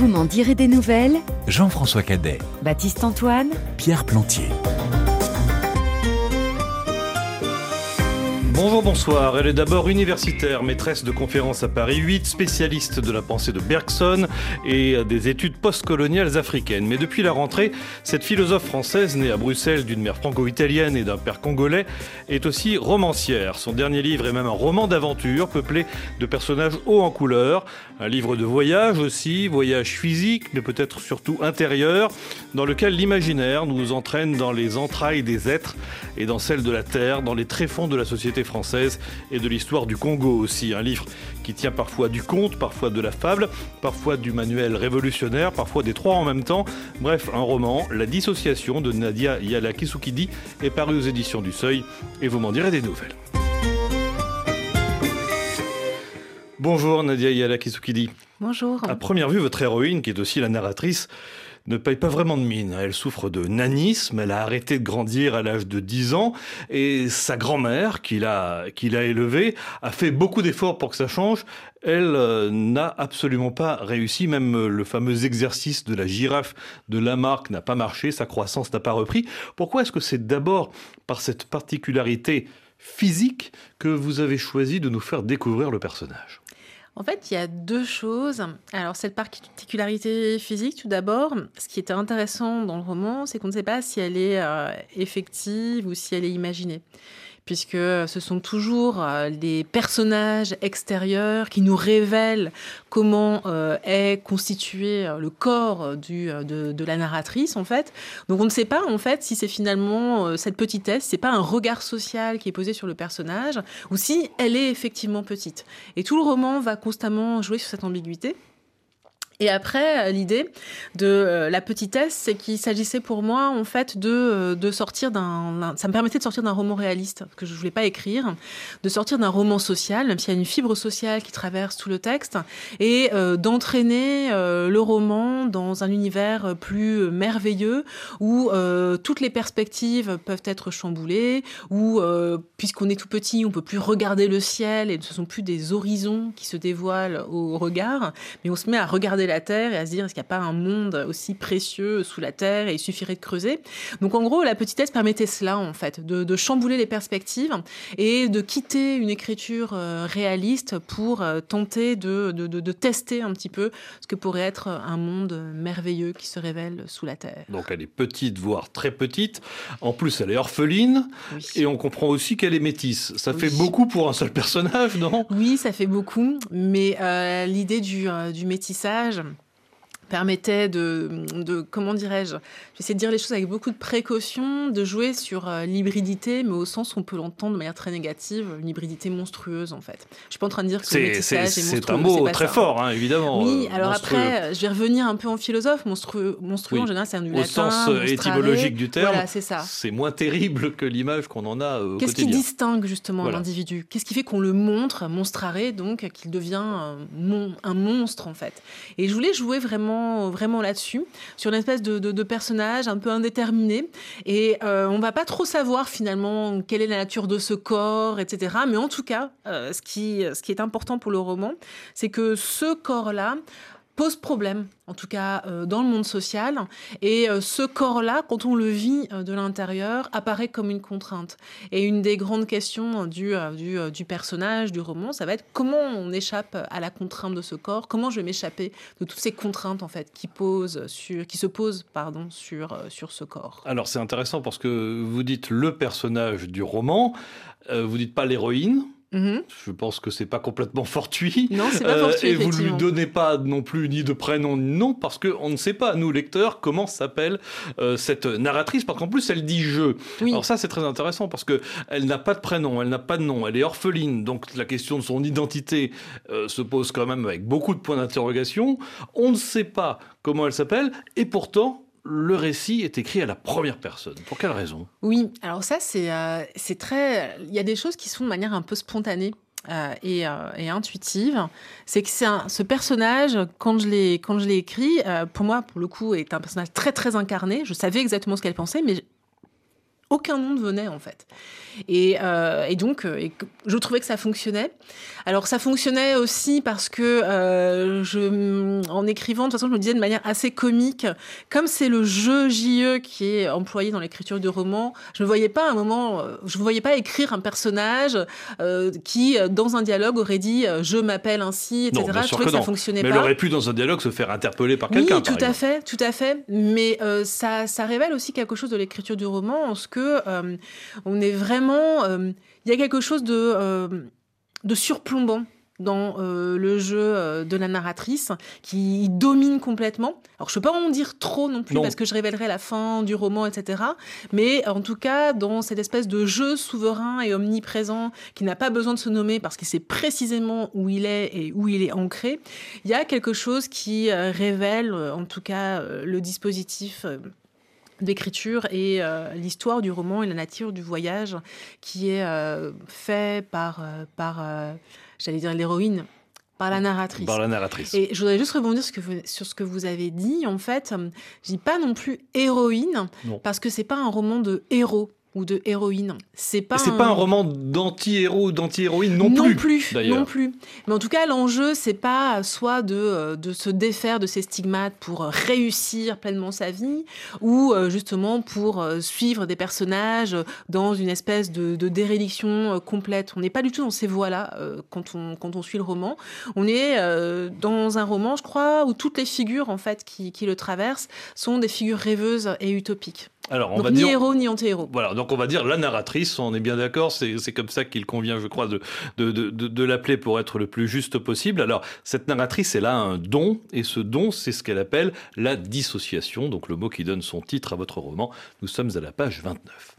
Vous m'en direz des nouvelles. Jean-François Cadet, Baptiste Antoine, Pierre Plantier. Bonjour, bonsoir. Elle est d'abord universitaire, maîtresse de conférences à Paris 8, spécialiste de la pensée de Bergson et des études postcoloniales africaines. Mais depuis la rentrée, cette philosophe française, née à Bruxelles d'une mère franco-italienne et d'un père congolais, est aussi romancière. Son dernier livre est même un roman d'aventure, peuplé de personnages hauts en couleur. Un livre de voyage aussi, voyage physique, mais peut-être surtout intérieur, dans lequel l'imaginaire nous entraîne dans les entrailles des êtres et dans celles de la terre, dans les tréfonds de la société française et de l'histoire du Congo aussi. Un livre qui tient parfois du conte, parfois de la fable, parfois du manuel révolutionnaire, parfois des trois en même temps. Bref, un roman, La Dissociation de Nadia Yala Kisukidi, est paru aux éditions du Seuil et vous m'en direz des nouvelles. Bonjour Nadia Yala Kisukidi. Bonjour. À première vue, votre héroïne, qui est aussi la narratrice, ne paye pas vraiment de mine. Elle souffre de nanisme, elle a arrêté de grandir à l'âge de 10 ans et sa grand-mère, qui l'a élevée, a fait beaucoup d'efforts pour que ça change. Elle n'a absolument pas réussi, même le fameux exercice de la girafe de Lamarck n'a pas marché, sa croissance n'a pas repris. Pourquoi est-ce que c'est d'abord par cette particularité physique que vous avez choisi de nous faire découvrir le personnage ? En fait, il y a deux choses. Alors, cette particularité physique, tout d'abord, ce qui était intéressant dans le roman, c'est qu'on ne sait pas si elle est effective ou si elle est imaginée. Puisque ce sont toujours des personnages extérieurs qui nous révèlent comment est constitué le corps de la narratrice, en fait. Donc on ne sait pas, en fait, si c'est finalement cette petitesse, c'est pas un regard social qui est posé sur le personnage, ou si elle est effectivement petite. Et tout le roman va constamment jouer sur cette ambiguïté. Et après, l'idée de la petitesse, c'est qu'il s'agissait pour moi, en fait, de sortir ça me permettait de sortir d'un roman réaliste, que je ne voulais pas écrire, de sortir d'un roman social, même s'il y a une fibre sociale qui traverse tout le texte, et d'entraîner le roman dans un univers plus merveilleux, où toutes les perspectives peuvent être chamboulées, où, puisqu'on est tout petit, on ne peut plus regarder le ciel, et ce ne sont plus des horizons qui se dévoilent au regard, mais on se met à regarder la Terre et à se dire, est-ce qu'il n'y a pas un monde aussi précieux sous la Terre et il suffirait de creuser. Donc en gros, la petitesse permettait cela, en fait, de chambouler les perspectives et de quitter une écriture réaliste pour tenter de tester un petit peu ce que pourrait être un monde merveilleux qui se révèle sous la Terre. Donc elle est petite, voire très petite. En plus, elle est orpheline. Oui. Et on comprend aussi qu'elle est métisse. Ça fait beaucoup pour un seul personnage, non ? Oui, ça fait beaucoup. Mais l'idée du métissage permettait comment dirais-je, j'essaie de dire les choses avec beaucoup de précaution, de jouer sur l'hybridité, mais au sens où on peut l'entendre de manière très négative, une hybridité monstrueuse, en fait. Je suis pas en train de dire que le métissage est monstrueux. C'est un mot très fort, hein, évidemment. Oui, alors monstrueux. Après, je vais revenir un peu en philosophe. Monstrueux oui. En général, c'est un du latin. Au sens étymologique du terme, voilà, c'est ça. C'est moins terrible que l'image qu'on en a au Qu'est-ce quotidien. Qui distingue justement l'individu ? Qu'est-ce qui fait qu'on le montre, monstrare, donc qu'il devient un monstre, en fait ? Et je voulais jouer vraiment là-dessus, sur une espèce de personnage un peu indéterminé. Et on ne va pas trop savoir finalement quelle est la nature de ce corps, etc. Mais en tout cas, ce qui est important pour le roman, c'est que ce corps-là pose problème, en tout cas dans le monde social. Et ce corps-là, quand on le vit de l'intérieur, apparaît comme une contrainte. Et une des grandes questions du personnage, du roman, ça va être comment on échappe à la contrainte de ce corps, comment je vais m'échapper de toutes ces contraintes en fait, qui se posent sur ce corps. Alors c'est intéressant parce que vous dites le personnage du roman, vous dites pas l'héroïne. Je pense que c'est pas complètement fortuit. Non, c'est pas fortuit, et vous lui donnez pas non plus ni de prénom ni de nom parce qu'on ne sait pas, nous lecteurs, comment s'appelle cette narratrice, parce qu'en plus elle dit je. Oui. Alors ça c'est très intéressant parce que elle n'a pas de prénom, elle n'a pas de nom, elle est orpheline, donc la question de son identité se pose quand même avec beaucoup de points d'interrogation. On ne sait pas comment elle s'appelle et pourtant le récit est écrit à la première personne. Pour quelle raison ? Oui, alors ça, c'est très... Il y a des choses qui se font de manière un peu spontanée et intuitive. C'est que ce personnage, quand je l'ai écrit, pour moi, pour le coup, est un personnage très, très incarné. Je savais exactement ce qu'elle pensait, mais aucun nom ne venait en fait. Et donc, je trouvais que ça fonctionnait. Alors, ça fonctionnait aussi parce que en écrivant, de toute façon, je me disais de manière assez comique, comme c'est le jeu JE qui est employé dans l'écriture de romans, je ne voyais pas je ne voyais pas écrire un personnage qui, dans un dialogue, aurait dit « je m'appelle ainsi », etc. Non, je trouvais que ça fonctionnait pas. Mais elle aurait pu, dans un dialogue, se faire interpeller par quelqu'un, tout à fait. Mais ça révèle aussi quelque chose de l'écriture du roman, en ce que on est vraiment... il y a quelque chose de surplombant dans le jeu de la narratrice qui domine complètement. Alors, je ne peux pas en dire trop non plus parce que je révélerai la fin du roman, etc. Mais en tout cas, dans cette espèce de jeu souverain et omniprésent qui n'a pas besoin de se nommer parce qu'il sait précisément où il est et où il est ancré, il y a quelque chose qui révèle, en tout cas, le dispositif d'écriture et l'histoire du roman et la nature du voyage qui est fait par j'allais dire l'héroïne, par la narratrice. Par la narratrice. Et je voudrais juste rebondir sur ce que vous avez dit. En fait, je dis pas non plus héroïne, parce que c'est pas un roman de héros ou de héroïne. C'est pas un roman d'anti-héros ou d'anti-héroïne non plus, d'ailleurs. Non plus. Mais en tout cas, l'enjeu, c'est pas soit de se défaire de ses stigmates pour réussir pleinement sa vie, ou justement pour suivre des personnages dans une espèce de déréliction complète. On n'est pas du tout dans ces voies-là quand on suit le roman. On est dans un roman, je crois, où toutes les figures en fait qui le traversent sont des figures rêveuses et utopiques. Alors, on donc, va ni dire... héros ni anti-héros. Voilà, donc on va dire la narratrice, on est bien d'accord, c'est comme ça qu'il convient, je crois, de l'appeler pour être le plus juste possible. Alors, cette narratrice, elle a un don, et ce don, c'est ce qu'elle appelle la dissociation, donc le mot qui donne son titre à votre roman. Nous sommes à la page 29.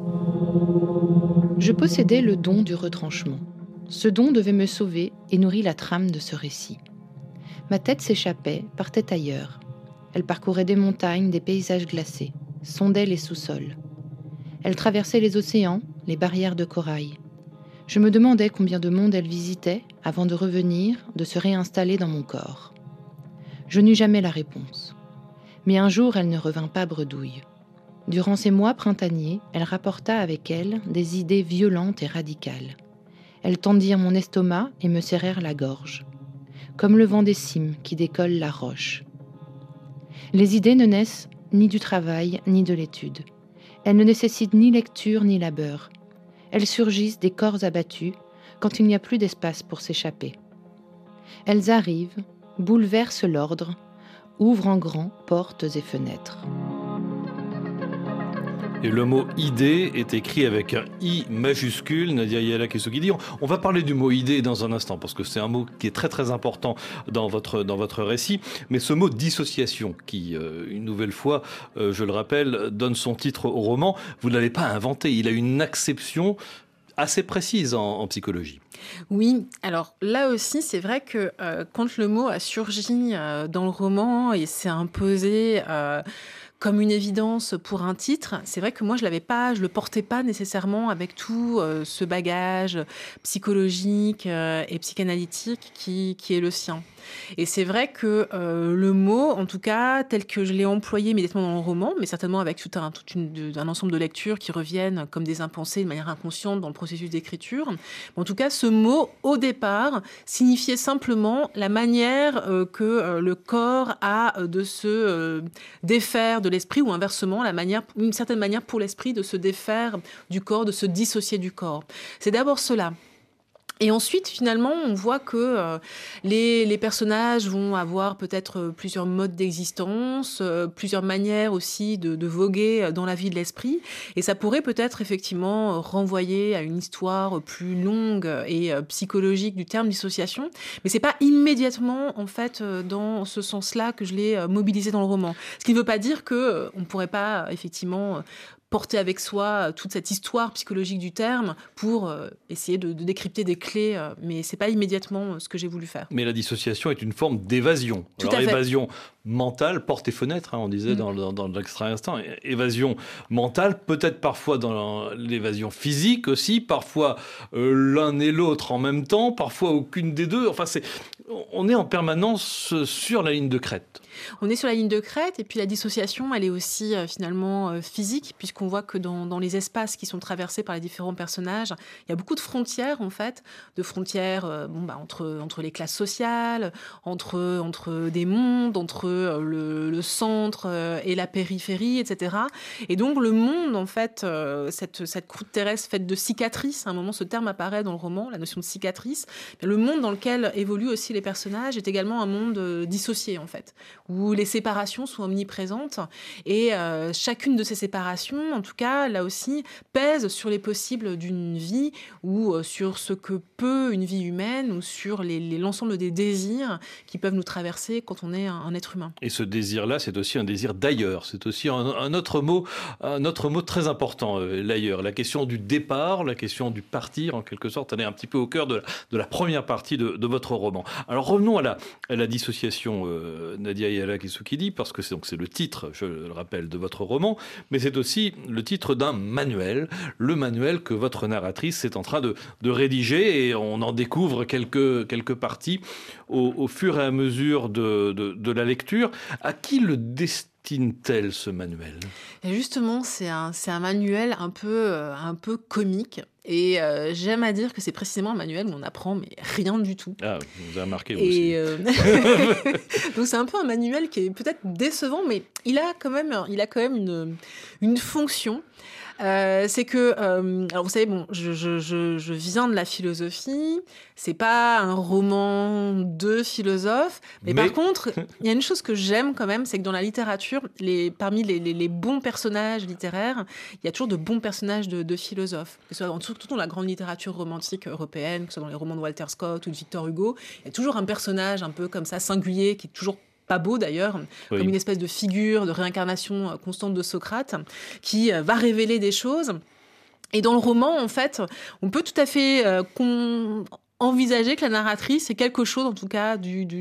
Je possédais le don du retranchement. Ce don devait me sauver et nourrit la trame de ce récit. Ma tête s'échappait, partait ailleurs. Elle parcourait des montagnes, des paysages glacés, sondait les sous-sols. Elle traversait les océans, les barrières de corail. Je me demandais combien de monde elle visitait avant de revenir, de se réinstaller dans mon corps. Je n'eus jamais la réponse. Mais un jour, elle ne revint pas bredouille. Durant ces mois printaniers, elle rapporta avec elle des idées violentes et radicales. Elles tendirent mon estomac et me serrèrent la gorge, comme le vent des cimes qui décolle la roche. Les idées ne naissent ni du travail, ni de l'étude. Elles ne nécessitent ni lecture, ni labeur. Elles surgissent des corps abattus quand il n'y a plus d'espace pour s'échapper. Elles arrivent, bouleversent l'ordre, ouvrent en grand portes et fenêtres. Et le mot « idée » est écrit avec un « i » majuscule, Nadia Yala Kesogidi. On va parler du mot « idée » dans un instant, parce que c'est un mot qui est très très important dans votre récit. Mais ce mot « dissociation », qui, une nouvelle fois, je le rappelle, donne son titre au roman, vous ne l'avez pas inventé. Il a une acception assez précise en psychologie. Oui, alors là aussi, c'est vrai que quand le mot a surgi dans le roman et s'est imposé... comme une évidence pour un titre, c'est vrai que moi je le portais pas nécessairement avec tout ce bagage psychologique et psychanalytique qui est le sien. Et c'est vrai que le mot, en tout cas, tel que je l'ai employé immédiatement dans le roman, mais certainement avec tout un ensemble de lectures qui reviennent comme des impensés de manière inconsciente dans le processus d'écriture. En tout cas, ce mot, au départ, signifiait simplement la manière que le corps a de se défaire de l'esprit, ou inversement, une certaine manière pour l'esprit de se défaire du corps, de se dissocier du corps. C'est d'abord cela. Et ensuite, finalement, on voit que les personnages vont avoir peut-être plusieurs modes d'existence, plusieurs manières aussi de voguer dans la vie de l'esprit. Et ça pourrait peut-être effectivement renvoyer à une histoire plus longue et psychologique du terme dissociation. Mais c'est pas immédiatement, en fait, dans ce sens-là que je l'ai mobilisé dans le roman. Ce qui ne veut pas dire qu'on ne pourrait pas, effectivement... porter avec soi toute cette histoire psychologique du terme pour essayer de décrypter des clés, mais c'est pas immédiatement ce que j'ai voulu faire. Mais la dissociation est une forme d'évasion. Tout à fait. Évasion mentale, porte et fenêtre, on disait dans l'extrait instant. Évasion mentale, peut-être parfois dans l'évasion physique aussi, parfois l'un et l'autre en même temps, parfois aucune des deux. Enfin, on est en permanence sur la ligne de crête. On est sur la ligne de crête, et puis la dissociation, elle est aussi finalement physique, puisqu'on voit que dans les espaces qui sont traversés par les différents personnages, il y a beaucoup de frontières, en fait, de frontières entre les classes sociales, entre des mondes, entre le centre et la périphérie, etc. Et donc le monde, en fait, cette croûte terrestre faite de cicatrices, à un moment ce terme apparaît dans le roman, la notion de cicatrice, le monde dans lequel évoluent aussi les personnages est également un monde dissocié, en fait, où les séparations sont omniprésentes, et chacune de ces séparations, en tout cas, là aussi, pèse sur les possibles d'une vie, ou sur ce que peut une vie humaine, ou sur l'ensemble des désirs qui peuvent nous traverser quand on est un être humain. Et ce désir-là, c'est aussi un désir d'ailleurs. C'est aussi un autre mot très important, l'ailleurs. La question du départ, la question du partir, en quelque sorte, elle est un petit peu au cœur de la première partie de votre roman. Alors revenons à la dissociation, Nadia Ayala Kisukidi, parce que c'est le titre, je le rappelle, de votre roman, mais c'est aussi le titre d'un manuel, le manuel que votre narratrice est en train de rédiger, et on en découvre quelques parties au fur et à mesure de la lecture. À qui le destine-t-elle, ce manuel ? Et justement, c'est un manuel un peu comique. Et j'aime à dire que c'est précisément un manuel où on apprend mais rien du tout. Ah, vous avez remarqué aussi. Donc c'est un peu un manuel qui est peut-être décevant, mais il a quand même une fonction. C'est que, alors vous savez, bon, je viens de la philosophie, c'est pas un roman de philosophe, mais par contre, il y a une chose que j'aime quand même, c'est que dans la littérature, parmi les bons personnages littéraires, il y a toujours de bons personnages de philosophes, que ce soit surtout dans la grande littérature romantique européenne, que ce soit dans les romans de Walter Scott ou de Victor Hugo, il y a toujours un personnage un peu comme ça, singulier, qui est toujours pas beau d'ailleurs, oui, comme une espèce de figure de réincarnation constante de Socrate, qui va révéler des choses. Et dans le roman, en fait, on peut tout à fait envisager que la narratrice est quelque chose, en tout cas,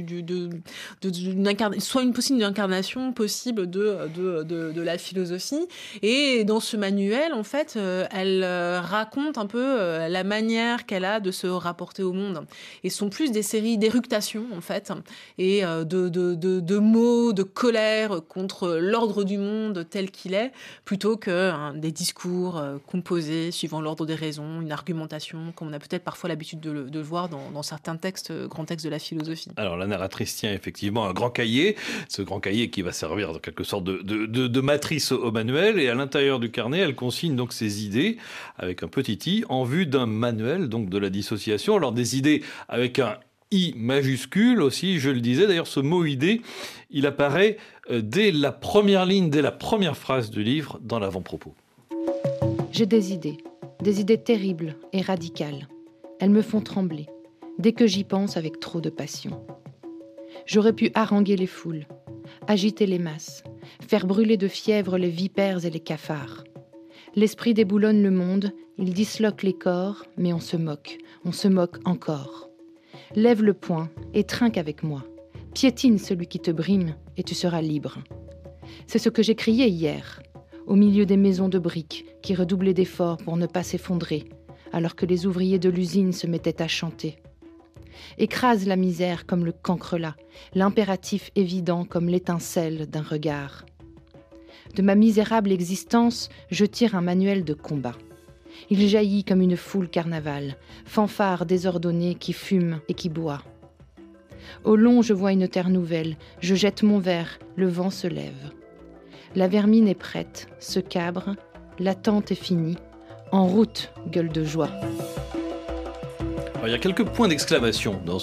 soit une possible incarnation possible de la philosophie. Et dans ce manuel, en fait, elle raconte un peu la manière qu'elle a de se rapporter au monde. Et ce sont plus des séries d'éructations, en fait, et de mots, de colère contre l'ordre du monde tel qu'il est, plutôt que des discours composés suivant l'ordre des raisons, une argumentation, comme on a peut-être parfois l'habitude de le voir dans certains textes, grands textes de la philosophie. Alors la narratrice tient effectivement un grand cahier, ce grand cahier qui va servir en quelque sorte de matrice au manuel, et à l'intérieur du carnet, elle consigne donc ses idées avec un petit i en vue d'un manuel donc de la dissociation. Alors des idées avec un I majuscule aussi, je le disais. D'ailleurs, ce mot idée, il apparaît dès la première ligne, dès la première phrase du livre, dans l'avant-propos. J'ai des idées terribles et radicales. Elles me font trembler, dès que j'y pense avec trop de passion. J'aurais pu haranguer les foules, agiter les masses, faire brûler de fièvre les vipères et les cafards. L'esprit déboulonne le monde, il disloque les corps, mais on se moque encore. Lève le poing et trinque avec moi. Piétine celui qui te brime et tu seras libre. C'est ce que j'ai crié hier, au milieu des maisons de briques qui redoublaient d'efforts pour ne pas s'effondrer, alors que les ouvriers de l'usine se mettaient à chanter. Écrase la misère comme le cancrelat, l'impératif évident comme l'étincelle d'un regard. De ma misérable existence, je tire un manuel de combat. Il jaillit comme une foule carnaval, fanfare désordonnée qui fume et qui boit. Au long, je vois une terre nouvelle, je jette mon verre, le vent se lève. La vermine est prête, se cabre, l'attente est finie. En route, gueule de joie. Alors, il y a quelques points d'exclamation dans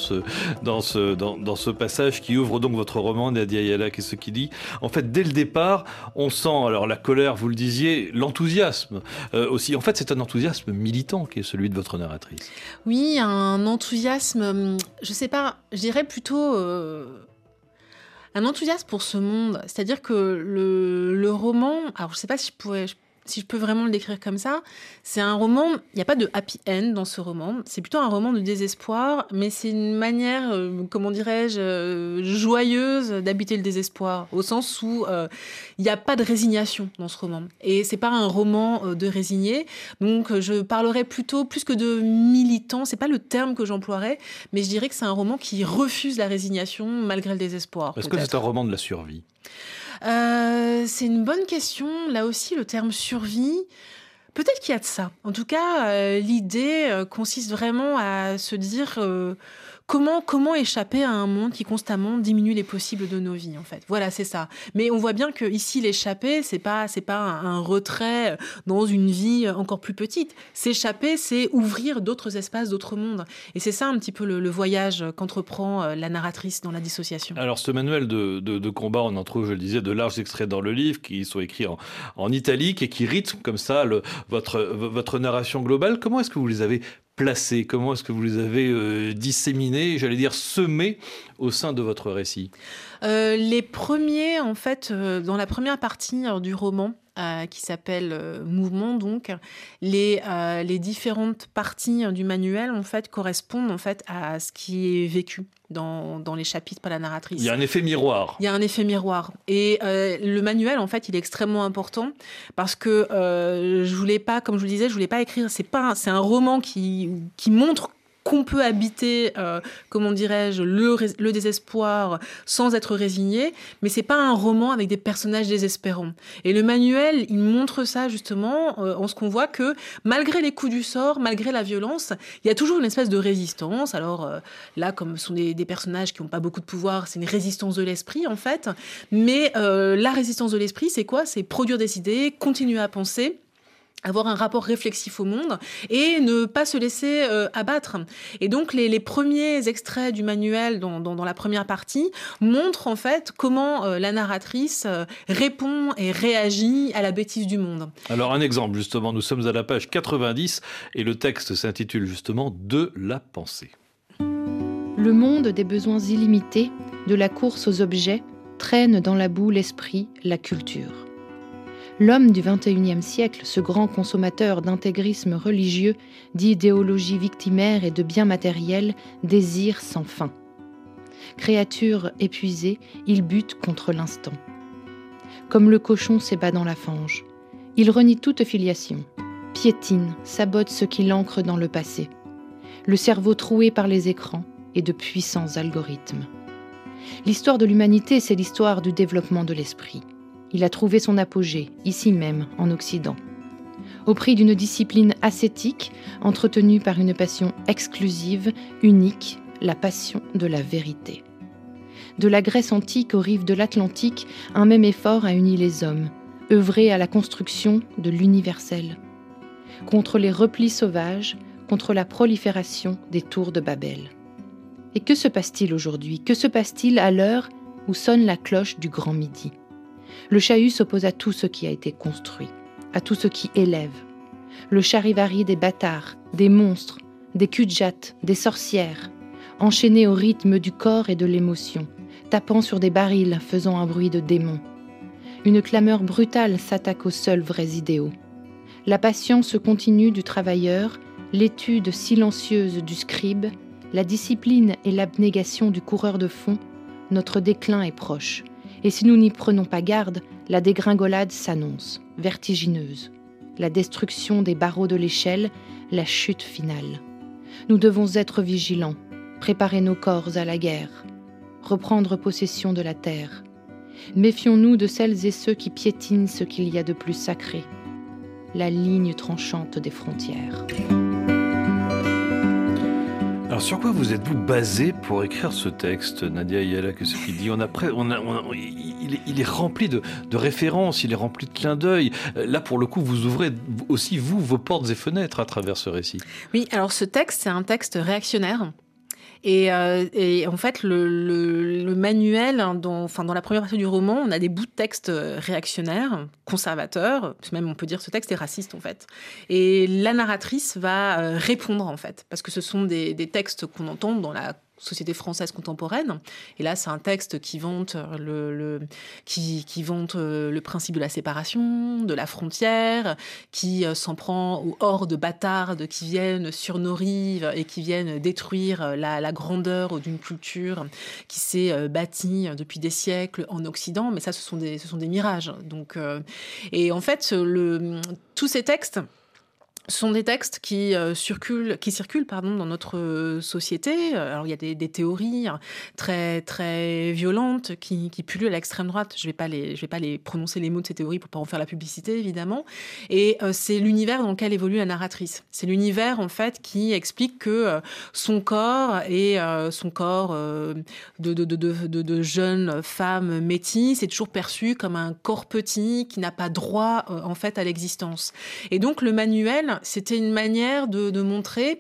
ce passage qui ouvre donc votre roman, Nadia Ayala Kisukidi. En fait, dès le départ, on sent alors la colère, vous le disiez, l'enthousiasme aussi. En fait, c'est un enthousiasme militant qui est celui de votre narratrice. Oui, un enthousiasme, je sais pas, je dirais plutôt un enthousiasme pour ce monde. C'est-à-dire que le roman, alors je sais pas si je si je peux vraiment le décrire comme ça, c'est un roman, il n'y a pas de happy end dans ce roman, c'est plutôt un roman de désespoir, mais c'est une manière, comment dirais-je, joyeuse d'habiter le désespoir, au sens où il n'y a pas de résignation dans ce roman. Et c'est pas un roman de résigné, donc je parlerais plutôt, plus que de militant, c'est pas le terme que j'emploierais, mais je dirais que c'est un roman qui refuse la résignation malgré le désespoir. Est-ce que c'est un roman de la survie ? C'est une bonne question. Là aussi, le terme survie, peut-être qu'il y a de ça. En tout cas, l'idée consiste vraiment à se dire comment échapper à un monde qui constamment diminue les possibles de nos vies, en fait. Voilà, c'est ça. Mais on voit bien que ici, l'échapper, c'est pas un retrait dans une vie encore plus petite. S'échapper, c'est ouvrir d'autres espaces, d'autres mondes. Et c'est ça un petit peu le voyage qu'entreprend la narratrice dans la dissociation. Alors, ce manuel de combat, on en trouve, je le disais, de larges extraits dans le livre qui sont écrits en italique et qui rythment comme ça votre narration globale. Comment est-ce que vous les avez placés? Comment est-ce que vous les avez disséminés, j'allais dire semés, au sein de votre récit? Les premiers, en fait, dans la première partie du roman, qui s'appelle Mouvement, donc, les différentes parties du manuel, en fait, correspondent en fait à ce qui est vécu dans les chapitres par la narratrice. Il y a un effet miroir. Il y a un effet miroir. Et le manuel, en fait, il est extrêmement important parce que je voulais pas, comme je vous le disais, je voulais pas écrire. C'est un roman qui montre qu'on peut habiter, comment dirais-je, le désespoir sans être résigné, mais c'est pas un roman avec des personnages désespérants. Et le manuel, il montre ça justement en ce qu'on voit que malgré les coups du sort, malgré la violence, il y a toujours une espèce de résistance. Alors là, comme ce sont des personnages qui n'ont pas beaucoup de pouvoir, c'est une résistance de l'esprit en fait. Mais la résistance de l'esprit, c'est quoi? C'est produire des idées, continuer à penser, avoir un rapport réflexif au monde et ne pas se laisser abattre. Et donc, les premiers extraits du manuel dans la première partie montrent en fait comment la narratrice répond et réagit à la bêtise du monde. Alors, un exemple, justement, nous sommes à la page 90 et le texte s'intitule justement « De la pensée ». Le monde des besoins illimités, de la course aux objets, traîne dans la boue l'esprit, la culture. L'homme du XXIe siècle, ce grand consommateur d'intégrisme religieux, d'idéologie victimaire et de biens matériels, désire sans fin. Créature épuisée, il bute contre l'instant. Comme le cochon s'ébat dans la fange, il renie toute filiation, piétine, sabote ce qui l'ancre dans le passé. Le cerveau troué par les écrans et de puissants algorithmes. L'histoire de l'humanité, c'est l'histoire du développement de l'esprit. Il a trouvé son apogée, ici même, en Occident. Au prix d'une discipline ascétique, entretenue par une passion exclusive, unique, la passion de la vérité. De la Grèce antique aux rives de l'Atlantique, un même effort a uni les hommes, œuvré à la construction de l'universel. Contre les replis sauvages, contre la prolifération des tours de Babel. Et que se passe-t-il aujourd'hui? Que se passe-t-il à l'heure où sonne la cloche du grand midi? Le chahut s'oppose à tout ce qui a été construit, à tout ce qui élève. Le charivari des bâtards, des monstres, des cul-de-jatte, des sorcières, enchaînés au rythme du corps et de l'émotion, tapant sur des barils, faisant un bruit de démon. Une clameur brutale s'attaque aux seuls vrais idéaux. La patience continue du travailleur, l'étude silencieuse du scribe, la discipline et l'abnégation du coureur de fond, notre déclin est proche. Et si nous n'y prenons pas garde, la dégringolade s'annonce, vertigineuse. La destruction des barreaux de l'échelle, la chute finale. Nous devons être vigilants, préparer nos corps à la guerre, reprendre possession de la terre. Méfions-nous de celles et ceux qui piétinent ce qu'il y a de plus sacré, la ligne tranchante des frontières. Alors, sur quoi vous êtes-vous basé pour écrire ce texte, Nadia Ayala? Qu'est-ce qu'il dit? Il est rempli de références, il est rempli de clins d'œil. Là, pour le coup, vous ouvrez aussi, vos portes et fenêtres à travers ce récit. Oui, alors ce texte, c'est un texte réactionnaire. Et en fait, le manuel, dans la première partie du roman, on a des bouts de texte réactionnaires, conservateurs, même on peut dire que ce texte est raciste en fait. Et la narratrice va répondre en fait, parce que ce sont des textes qu'on entend dans la société française contemporaine. Et là, c'est un texte qui vante qui vante le principe de la séparation, de la frontière, qui s'en prend aux hordes bâtardes qui viennent sur nos rives et qui viennent détruire la grandeur d'une culture qui s'est bâtie depuis des siècles en Occident. Mais ça, ce sont des mirages. Donc, et en fait, tous ces textes sont des textes qui circulent dans notre société. Alors, il y a des théories très, très violentes qui pullulent à l'extrême droite. Je vais pas les prononcer les mots de ces théories pour pas en faire la publicité, évidemment. Et c'est l'univers dans lequel évolue la narratrice. C'est l'univers, en fait, qui explique que son corps et son corps de jeune femme métisse est toujours perçu comme un corps petit qui n'a pas droit, en fait, à l'existence. Et donc, le manuel, c'était une manière de montrer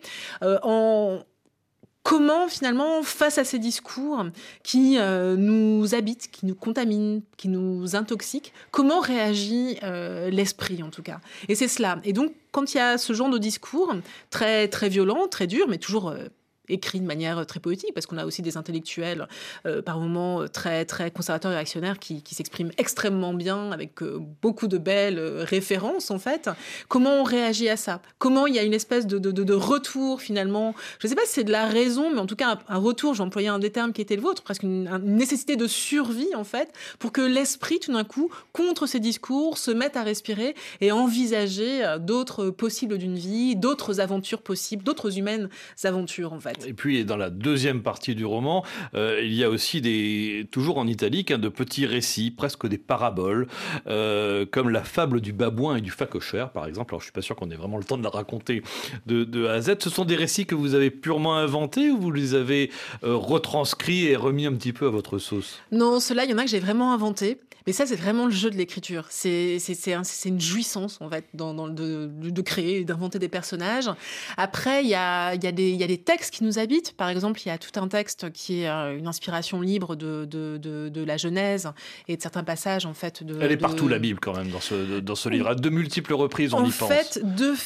comment, finalement, face à ces discours qui nous habitent, qui nous contaminent, qui nous intoxiquent, comment réagit l'esprit, en tout cas. Et c'est cela. Et donc, quand il y a ce genre de discours très, très violent, très dur, mais toujours écrit de manière très poétique, parce qu'on a aussi des intellectuels par moments très, très conservateurs et réactionnaires qui s'expriment extrêmement bien, avec beaucoup de belles références, en fait. Comment on réagit à ça ? Comment il y a une espèce de retour, finalement, je ne sais pas si c'est de la raison, mais en tout cas un retour, j'employais un des termes qui était le vôtre, presque une nécessité de survie, en fait, pour que l'esprit, tout d'un coup, contre ces discours, se mette à respirer et envisager d'autres possibles d'une vie, d'autres aventures possibles, d'autres humaines aventures, en fait. Et puis, dans la deuxième partie du roman, il y a aussi toujours en italique, de petits récits, presque des paraboles, comme la fable du babouin et du phacochère, par exemple. Alors, je ne suis pas sûr qu'on ait vraiment le temps de la raconter de A à Z. Ce sont des récits que vous avez purement inventés ou vous les avez retranscrits et remis un petit peu à votre sauce ? Non, ceux-là, il y en a que j'ai vraiment inventés. Mais ça, c'est vraiment le jeu de l'écriture. C'est une jouissance, en fait, de créer et d'inventer des personnages. Après, il y a des textes qui nous habitent. Par exemple, il y a tout un texte qui est une inspiration libre de la Genèse et de certains passages, en fait. Elle est partout, la Bible, quand même, dans ce livre. À de multiples reprises, on y pense. En fait, deux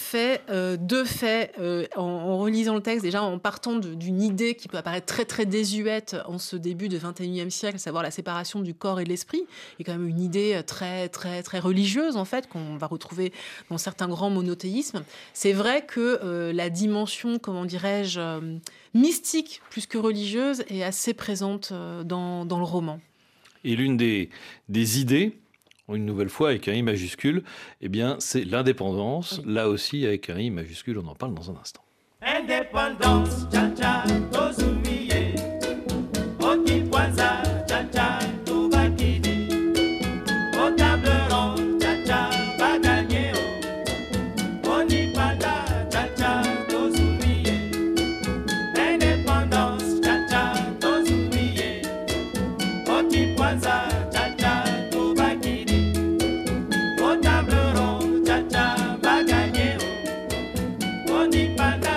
faits, en relisant le texte, déjà en partant d'une idée qui peut apparaître très, très désuète en ce début du XXIe siècle, à savoir la séparation du corps et de l'esprit, et quand même une idée très, très, très religieuse, en fait, qu'on va retrouver dans certains grands monothéismes. C'est vrai que la dimension, comment dirais-je, mystique plus que religieuse est assez présente dans le roman. Et l'une des idées, une nouvelle fois avec un I majuscule, eh bien, c'est l'indépendance. Là aussi, avec un I majuscule, on en parle dans un instant. Indépendance, cha-cha, tozumiye, okipwanza, cha-cha, tubakidi, au table ronde, cha-cha, bagagné, onipanda, cha-cha, tozumiye, indépendance, cha-cha, tozumiye, okipwanza, cha-cha, tubakidi, au table ronde, cha-cha, bagagné, onipanda.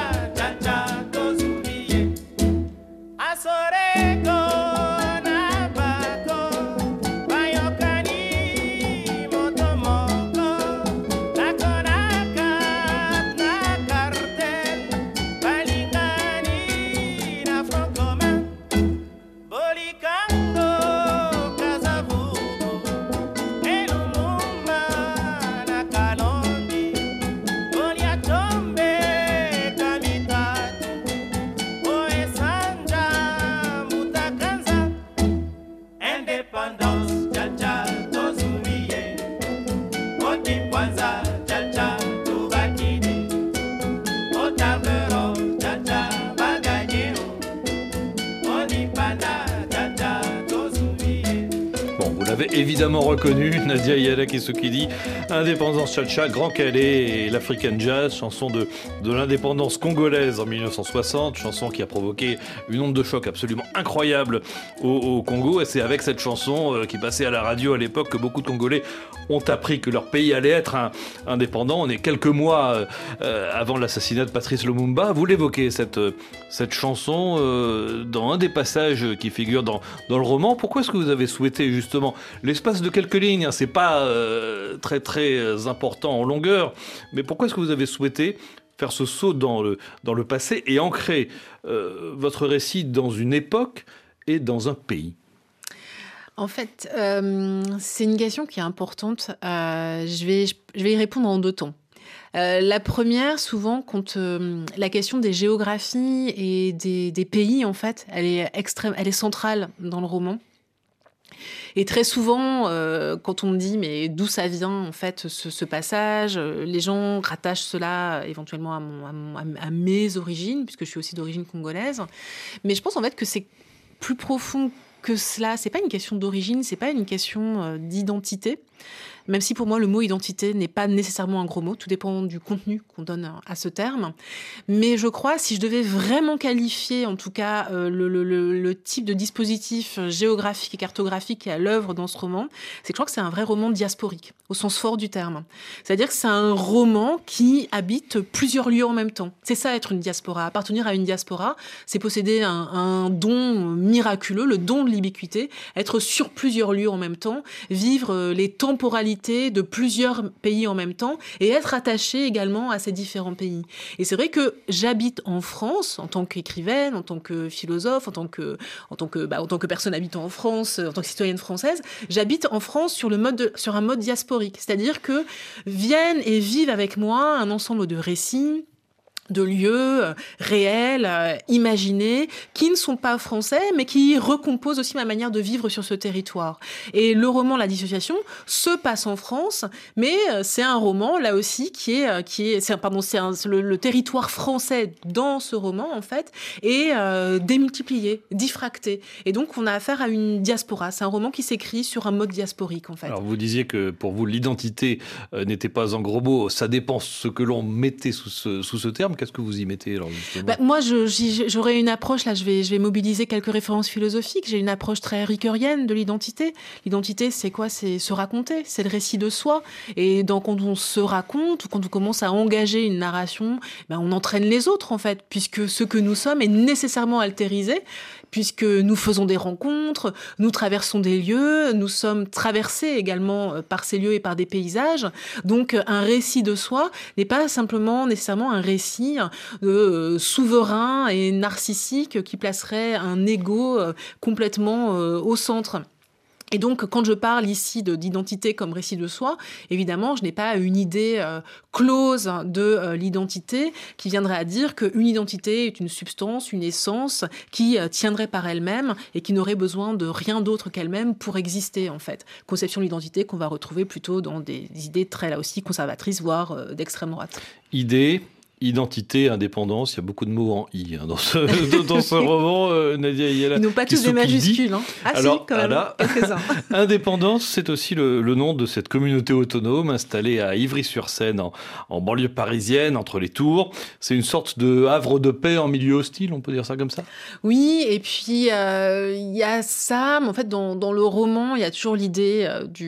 Évidemment reconnu, Nadia Yala Kessoukidi, Indépendance Cha-Cha, Grand Calais et l'African Jazz, chanson de l'indépendance congolaise en 1960, chanson qui a provoqué une onde de choc absolument incroyable au Congo. Et c'est avec cette chanson qui passait à la radio à l'époque que beaucoup de Congolais ont appris que leur pays allait être indépendant. On est quelques mois avant l'assassinat de Patrice Lumumba. Vous l'évoquez, cette chanson, dans un des passages qui figure dans le roman. Pourquoi est-ce que vous avez souhaité justement l'espace de quelques lignes, c'est pas très très important en longueur, mais pourquoi est-ce que vous avez souhaité faire ce saut dans le passé et ancrer votre récit dans une époque et dans un pays. En fait, c'est une question qui est importante. Je vais y répondre en 2 temps. La première, souvent, quand la question des géographies et des pays, en fait, elle est centrale dans le roman. Et très souvent, quand on me dit mais d'où ça vient en fait ce passage, les gens rattachent cela éventuellement à mes origines, puisque je suis aussi d'origine congolaise. Mais je pense en fait que c'est plus profond que cela. C'est pas une question d'origine, c'est pas une question d'identité. Même si pour moi le mot identité n'est pas nécessairement un gros mot, tout dépend du contenu qu'on donne à ce terme. Mais je crois, si je devais vraiment qualifier en tout cas le type de dispositif géographique et cartographique qui est à l'œuvre dans ce roman, c'est que je crois que c'est un vrai roman diasporique, au sens fort du terme. C'est-à-dire que c'est un roman qui habite plusieurs lieux en même temps. C'est ça être une diaspora. Appartenir à une diaspora, c'est posséder un don miraculeux, le don de l'ubiquité, être sur plusieurs lieux en même temps, vivre les temporalités de plusieurs pays en même temps et être attaché également à ces différents pays. Et c'est vrai que j'habite en France en tant qu'écrivaine, en tant que philosophe, en tant que personne habitant en France, en tant que citoyenne française, j'habite en France sur un mode diasporique. C'est-à-dire que viennent et vivent avec moi un ensemble de récits, de lieux réels, imaginés, qui ne sont pas français, mais qui recomposent aussi ma manière de vivre sur ce territoire. Et le roman La Dissociation se passe en France, mais c'est un roman, là aussi, le territoire français dans ce roman, en fait, est démultiplié, diffracté. Et donc, on a affaire à une diaspora. C'est un roman qui s'écrit sur un mode diasporique, en fait. Alors, vous disiez que pour vous, l'identité n'était pas en gros mots. Ça dépend ce que l'on mettait sous ce terme. Qu'est-ce que vous y mettez alors justement ? Moi, j'aurais une approche, là je vais mobiliser quelques références philosophiques, j'ai une approche très ricoeurienne de l'identité. L'identité, c'est quoi ? C'est se raconter, c'est le récit de soi. Et quand on se raconte, ou quand on commence à engager une narration, on entraîne les autres en fait, puisque ce que nous sommes est nécessairement altérisé, puisque nous faisons des rencontres, nous traversons des lieux, nous sommes traversés également par ces lieux et par des paysages. Donc un récit de soi n'est pas simplement nécessairement un récit souverain et narcissique qui placerait un ego complètement au centre. Et donc, quand je parle ici d'identité comme récit de soi, évidemment, je n'ai pas une idée close de l'identité qui viendrait à dire qu'une identité est une substance, une essence qui tiendrait par elle-même et qui n'aurait besoin de rien d'autre qu'elle-même pour exister, en fait. Conception de l'identité qu'on va retrouver plutôt dans des idées très, là aussi, conservatrices, voire d'extrême droite. Idée, identité, indépendance, il y a beaucoup de mots en I dans ce roman, Nadia Ayala. Ils n'ont pas tous des majuscules. Hein. Ah alors, si, quand même, quelques-uns. Indépendance, c'est aussi le nom de cette communauté autonome installée à Ivry-sur-Seine, en banlieue parisienne, entre les tours. C'est une sorte de havre de paix en milieu hostile, on peut dire ça comme ça ? Oui, et puis il y a ça, mais en fait, dans le roman, il y a toujours l'idée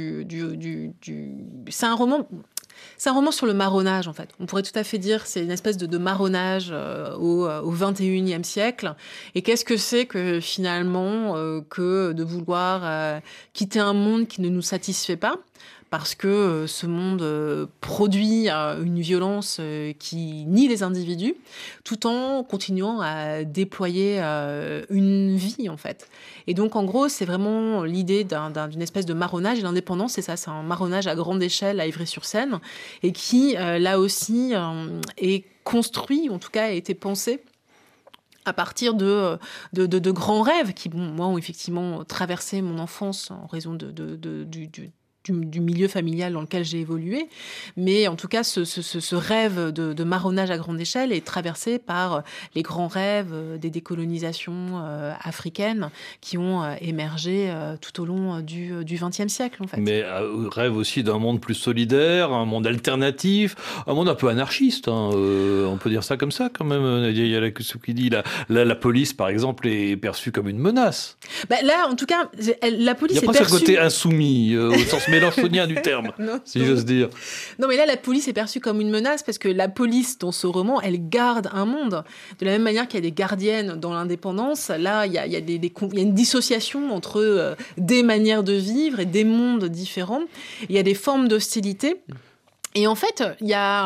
C'est un roman sur le marronnage, en fait. On pourrait tout à fait dire c'est une espèce de marronnage au XXIe siècle. Et qu'est-ce que c'est que, finalement, que de vouloir quitter un monde qui ne nous satisfait pas ? Parce que ce monde produit une violence qui nie les individus, tout en continuant à déployer une vie, en fait. Et donc, en gros, c'est vraiment l'idée d'une espèce de marronnage. Et l'indépendance, c'est ça, c'est un marronnage à grande échelle à Ivry-sur-Seine, et qui, là aussi, est construit, en tout cas, a été pensé à partir de grands rêves qui, moi, ont effectivement traversé mon enfance en raison du milieu familial dans lequel j'ai évolué. Mais en tout cas, ce rêve de marronnage à grande échelle est traversé par les grands rêves des décolonisations africaines qui ont émergé tout au long du XXe siècle, en fait. Mais rêve aussi d'un monde plus solidaire, un monde alternatif, un monde un peu anarchiste, hein, on peut dire ça comme ça quand même. Il y a ce qui dit la police, par exemple, est perçue comme une menace. Là, en tout cas, la police est perçue... Il n'y a pas ce côté insoumis, au sens mélanchonien du terme, si j'ose dire. Non, mais là, la police est perçue comme une menace parce que la police, dans ce roman, elle garde un monde. De la même manière qu'il y a des gardiennes dans l'indépendance, là, il y a une dissociation entre des manières de vivre et des mondes différents. Il y a des formes d'hostilité. Et en fait, il y a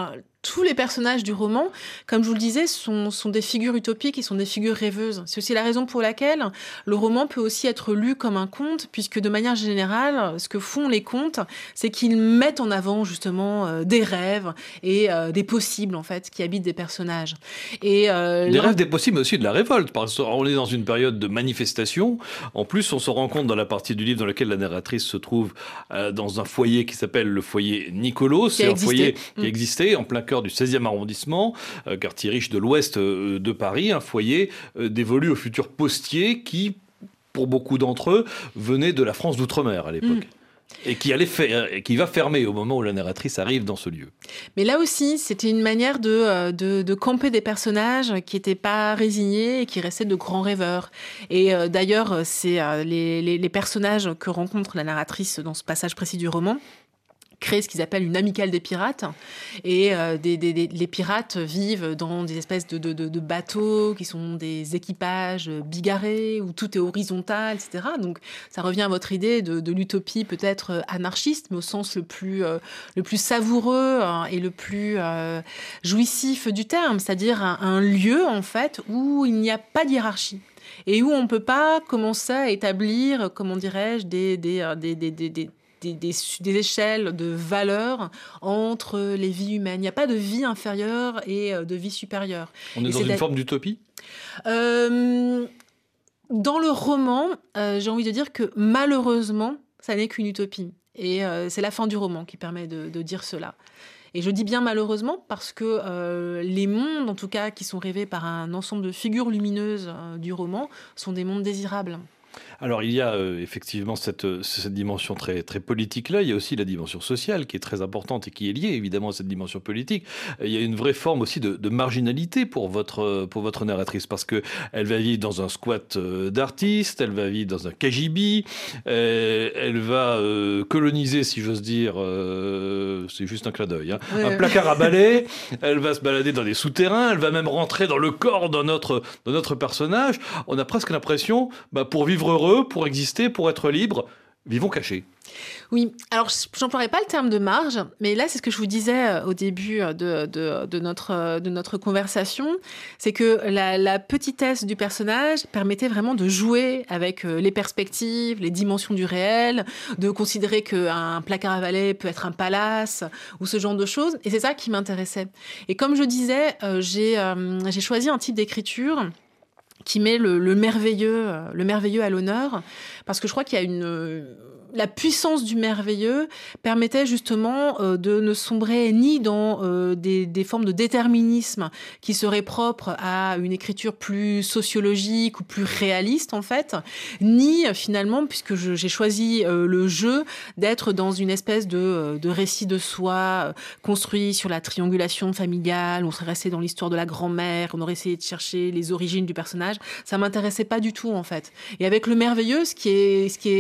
tous les personnages du roman, comme je vous le disais, sont des figures utopiques et sont des figures rêveuses. C'est aussi la raison pour laquelle le roman peut aussi être lu comme un conte, puisque de manière générale, ce que font les contes, c'est qu'ils mettent en avant justement des rêves et des possibles, en fait, qui habitent des personnages. Et, des rêves, des possibles, mais aussi de la révolte, parce qu'on est dans une période de manifestation. En plus, on se rend compte dans la partie du livre dans laquelle la narratrice se trouve dans un foyer qui s'appelle le foyer Nicolos. C'est un foyer qui existait en plein cœur du 16e arrondissement, quartier riche de l'ouest de Paris, un foyer dévolu aux futurs postiers qui, pour beaucoup d'entre eux, venaient de la France d'outre-mer à l'époque. Et qui va fermer au moment où la narratrice arrive dans ce lieu. Mais là aussi, c'était une manière de camper des personnages qui n'étaient pas résignés et qui restaient de grands rêveurs. Et d'ailleurs, c'est les personnages que rencontre la narratrice dans ce passage précis du roman créent ce qu'ils appellent une amicale des pirates. Et les pirates vivent dans des espèces de bateaux qui sont des équipages bigarrés, où tout est horizontal, etc. Donc ça revient à votre idée de l'utopie peut-être anarchiste, mais au sens le plus savoureux et le plus jouissif du terme, c'est-à-dire un lieu, en fait, où il n'y a pas de hiérarchie. Et où on ne peut pas commencer à établir, comment dirais-je, des échelles de valeurs entre les vies humaines. Il n'y a pas de vie inférieure et de vie supérieure. On est dans une forme d'utopie ? Dans le roman, j'ai envie de dire que malheureusement, ça n'est qu'une utopie. Et c'est la fin du roman qui permet de dire cela. Et je dis bien malheureusement parce que les mondes, en tout cas, qui sont rêvés par un ensemble de figures lumineuses du roman, sont des mondes désirables. Alors, il y a effectivement cette dimension très, très politique-là. Il y a aussi la dimension sociale qui est très importante et qui est liée évidemment à cette dimension politique. Il y a une vraie forme aussi de marginalité pour votre narratrice, parce qu'elle va vivre dans un squat d'artistes, elle va vivre dans un KGB, elle va coloniser, si j'ose dire, c'est juste un clin d'œil, hein, un placard à balai, elle va se balader dans des souterrains, elle va même rentrer dans le corps de notre personnage. On a presque l'impression, pour vivre heureux, pour exister, pour être libre, vivons cachés. Oui, alors j'emploierai pas le terme de marge, mais là c'est ce que je vous disais au début de notre conversation, c'est que la petitesse du personnage permettait vraiment de jouer avec les perspectives, les dimensions du réel, de considérer qu'un placard à balai peut être un palace ou ce genre de choses, et c'est ça qui m'intéressait. Et comme je disais, j'ai choisi un type d'écriture qui met le merveilleux à l'honneur, parce que je crois qu'il y a la puissance du merveilleux permettait justement de ne sombrer ni dans des formes de déterminisme qui seraient propres à une écriture plus sociologique ou plus réaliste en fait, ni finalement, puisque j'ai choisi le jeu, d'être dans une espèce de récit de soi construit sur la triangulation familiale, on serait resté dans l'histoire de la grand-mère, on aurait essayé de chercher les origines du personnage. Ça m'intéressait pas du tout en fait. Et avec le merveilleux, ce qui est